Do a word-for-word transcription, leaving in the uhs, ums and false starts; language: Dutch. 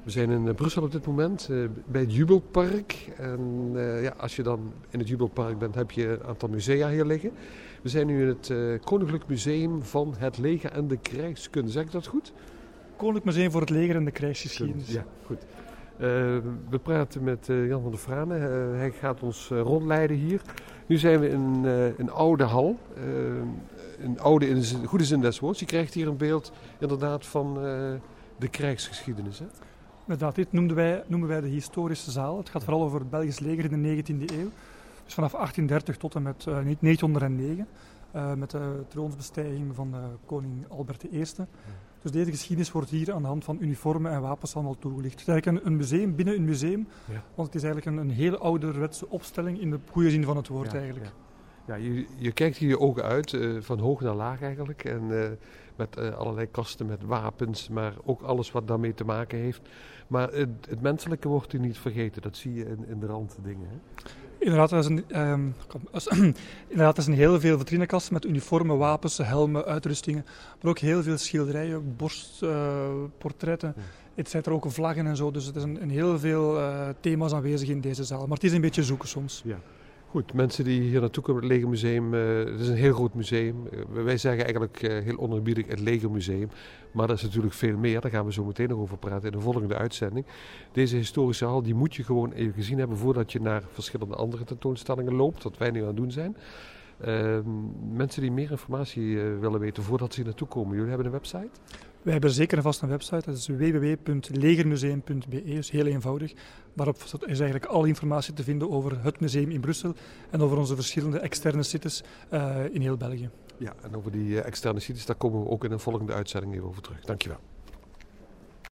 We zijn in Brussel op dit moment uh, bij het Jubelpark. En uh, ja, als je dan in het Jubelpark bent, heb je een aantal musea hier liggen. We zijn nu in het uh, Koninklijk Museum van het Leger en de Krijgskunde. Zeg ik dat goed? Koninklijk Museum voor het Leger en de Krijgsgeschiedenis. Ja, goed. Uh, we praten met uh, Jan van der Vranen. Uh, hij gaat ons uh, rondleiden hier. Nu zijn we in uh, een oude hal. Uh, een oude in de goede zin des woords. Je krijgt hier een beeld inderdaad van uh, de krijgsgeschiedenis. Hè? Inderdaad, dit noemen wij, noemen wij de historische zaal. Het gaat vooral over het Belgisch leger in de negentiende eeuw. Dus vanaf achttiendertig tot en met uh, negentienhonderdnegen. Uh, met de troonsbestijging van uh, koning Albert de Eerste. Dus deze geschiedenis wordt hier aan de hand van uniformen en wapens allemaal toegelicht. Het is eigenlijk een, een museum binnen een museum, ja. Want het is eigenlijk een, een hele ouderwetse opstelling in de goede zin van het woord ja, eigenlijk. Ja, ja je, je kijkt hier je ogen uit, uh, van hoog naar laag eigenlijk. En uh, met uh, allerlei kasten met wapens, maar ook alles wat daarmee te maken heeft. Maar het, het menselijke wordt hier niet vergeten, dat zie je in, in de randdingen. Hè? Inderdaad, er zijn, um, inderdaad, er zijn heel veel vitrinekasten met uniformen, wapens, helmen, uitrustingen. Maar ook heel veel schilderijen, borstportretten, uh, et cetera. Ook vlaggen en zo. Dus er zijn een heel veel uh, thema's aanwezig in deze zaal. Maar het is een beetje zoeken soms. Ja. Goed, mensen die hier naartoe komen, het Legermuseum, uh, het is een heel groot museum. Uh, wij zeggen eigenlijk uh, heel onerbiedig het Legermuseum. Maar dat is natuurlijk veel meer, daar gaan we zo meteen nog over praten in de volgende uitzending. Deze historische hal, die moet je gewoon even gezien hebben voordat je naar verschillende andere tentoonstellingen loopt, wat wij nu aan het doen zijn. Uh, mensen die meer informatie uh, willen weten voordat ze hier naartoe komen, jullie hebben een website? Wij hebben zeker en vast een website, dat is w w w punt legermuseum punt b e, dus heel eenvoudig. Waarop is eigenlijk alle informatie te vinden over het museum in Brussel en over onze verschillende externe sites uh, in heel België. Ja, en over die uh, externe sites, daar komen we ook in een volgende uitzending even over terug. Dankjewel.